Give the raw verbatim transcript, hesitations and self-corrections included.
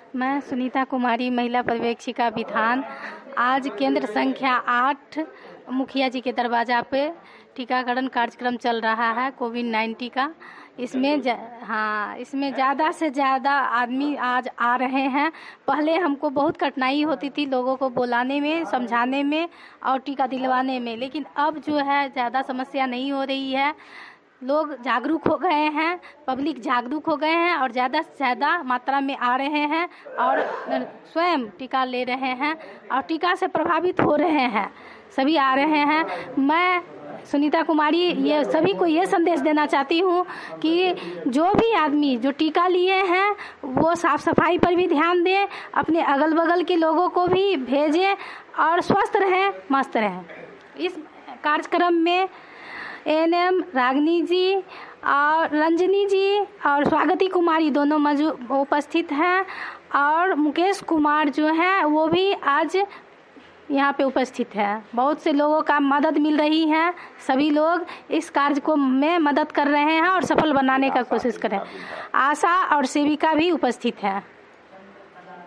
मैं सुनीता कुमारी, महिला पर्यवेक्षिका विधान। आज केंद्र संख्या आठ मुखिया जी के दरवाजा पे टीकाकरण कार्यक्रम चल रहा है कोविड नाइन्टीन का। इसमें हाँ इसमें ज़्यादा से ज़्यादा आदमी आज आ रहे हैं। पहले हमको बहुत कठिनाई होती थी लोगों को बुलाने में, समझाने में और टीका दिलवाने में, लेकिन अब जो है ज़्यादा समस्या नहीं हो रही है। लोग जागरूक हो गए हैं, पब्लिक जागरूक हो गए हैं और ज़्यादा से ज़्यादा मात्रा में आ रहे हैं और स्वयं टीका ले रहे हैं और टीका से प्रभावित हो रहे हैं। सभी आ रहे हैं। मैं सुनीता कुमारी ये सभी को ये संदेश देना चाहती हूँ कि जो भी आदमी जो टीका लिए हैं वो साफ सफाई पर भी ध्यान दें, अपने अगल बगल के लोगों को भी भेजें और स्वस्थ रहें, मस्त रहें। इस कार्यक्रम में एन एम रागनी जी और रंजनी जी और स्वागती कुमारी दोनों मौजूद उपस्थित हैं और मुकेश कुमार जो हैं वो भी आज यहाँ पे उपस्थित है। बहुत से लोगों का मदद मिल रही है। सभी लोग इस कार्य को में मदद कर रहे हैं और सफल बनाने का कोशिश कर रहे हैं। आशा और सेविका भी उपस्थित है।